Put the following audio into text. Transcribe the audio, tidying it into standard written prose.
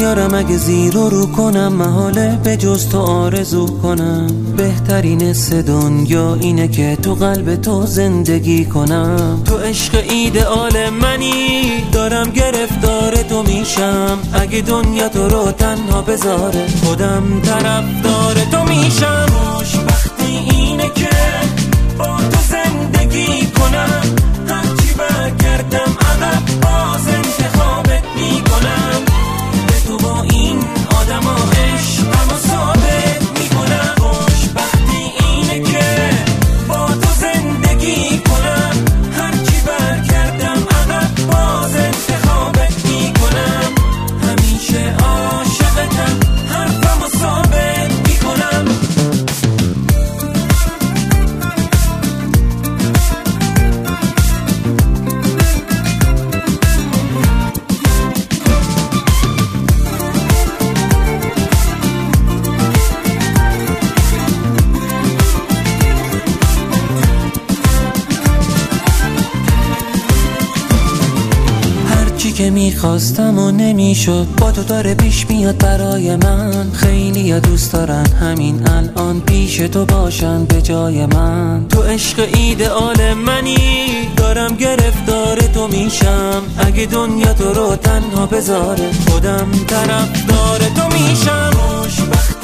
بیارم اگه زیر و رو کنم، محاله به جز تو آرزو کنم. بهترین حس دنیا اینه که تو قلب تو زندگی کنم. تو عشق ایدئال منی، دارم گرفتار تو میشم. اگه دنیا تو رو تنها بذاره، خودم طرفدار تو میشم. خوشبختی اینه که با تو زندگی کنم. هرچی برگردم عقب باز انتخابت میکنم. به تو با این آدم ها عشقم و ثابت میکنم. خوشبختی اینه که با تو زندگی کنم. هرچی برگردم عقب باز انتخابت میکنم. همیشه عاشقتم، حرفم و ثابت میکنم. چی که میخواستم و نمیشد، با تو داره پیش میاد برای من. خیلی دوست دارن همین الان پیش تو باشن به جای من. تو عشق ایدئال منی، دارم گرفتار تو میشم. اگه دنیا تو رو تنها بذاره، خودم طرفدار تو میشم. خوشبخت